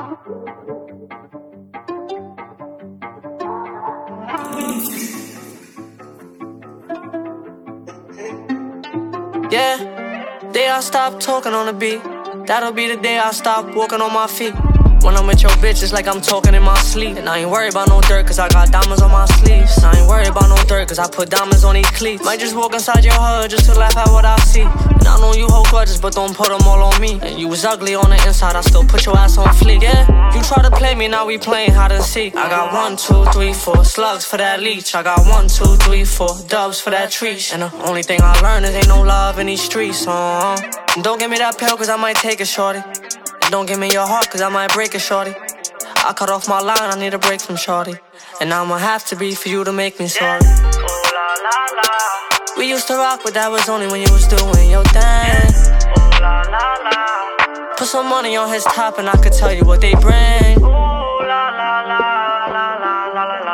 Yeah, day I stop talking on the beat. That'll be the day I stop walking on my feet. When I'm with your bitch, it's like I'm talking in my sleep. And I ain't worried about no dirt, cause I got diamonds on my sleeves. I ain't worried about no dirt, cause I put diamonds on these cleats. Might just walk inside your hood just to laugh at what I see. And I know you hold grudges, but don't put them all on me. And you was ugly on the inside, I still put your ass on fleek. Yeah, you try to play me, now we playing hide and seek. I got 1, 2, 3, 4 slugs for that leech. I got 1, 2, 3, 4 dubs for that trees. And the only thing I learned is ain't no love in these streets. And don't give me that pill, cause I might take it, shorty. Don't give me your heart, cause I might break it, shorty. I cut off my line, I need a break from shorty. And I'ma have to be for you to make me sorry. Oh la la la. We used to rock, but that was only when you was doing your thing. Oh la la la. Put some money on his top and I could tell you what they bring. Oh la la la la la la la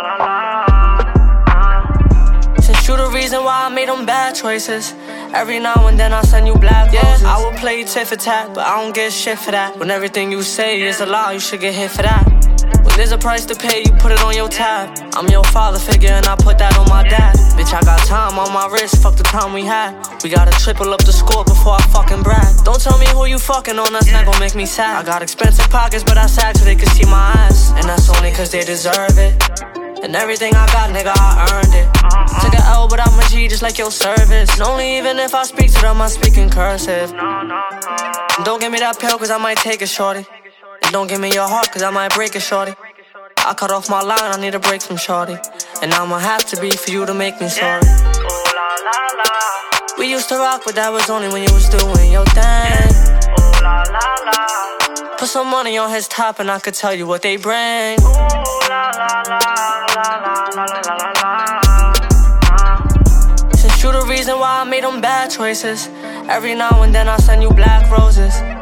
la la. Since you the reason why I made them bad choices. Every now and then I send you black roses. I will play tit for tat, but I don't get shit for that. When everything you say is a lie, you should get hit for that. When there's a price to pay, you put it on your tab. I'm your father figure and I put that on my dad. Bitch, I got time on my wrist, fuck the time we had. We gotta triple up the score before I fucking brag. Don't tell me who you fucking on, that's not gon' make me sad. I got expensive pockets, but I sag so they can see my ass. And that's only cause they deserve it. And everything I got, nigga, I earned it. Took an L, but I'm a G just like your service. And only even if I speak to them, I speak in cursive. And don't give me that pill, cause I might take it, shorty. And don't give me your heart, cause I might break it, shorty. I cut off my line, I need a break from shorty. And I'ma have to be for you to make me sorry. Oh la la la. We used to rock, but that was only when you was doing your thing. Oh la la la. Put some money on his top and I could tell you what they bring. Oh la la la la la la la la. Since you the reason why I made them bad choices. Every now and then I send you black roses.